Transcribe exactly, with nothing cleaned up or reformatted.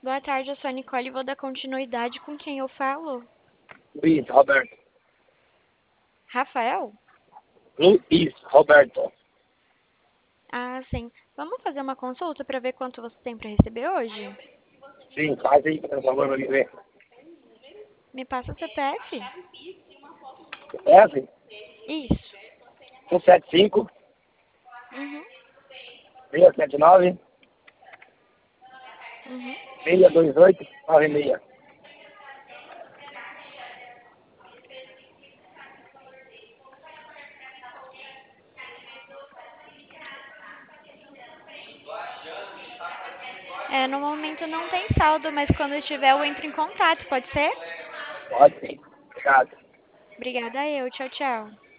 boa tarde, eu sou a Nicole e vou dar continuidade com quem eu falo. Luiz Roberto. Rafael? Luiz Roberto. Ah, sim. Vamos fazer uma consulta para ver quanto você tem para receber hoje? Sim, faz aí, por favor, pra me ver. Me passa o C P F? É assim, Isso. um sete cinco, Uhum. seis sete nove, Uhum. seis dois oito, nove seis. É, no momento não tem saldo, mas quando tiver eu entro em contato, pode ser? Pode sim. Obrigado. Obrigada eu. Tchau, tchau.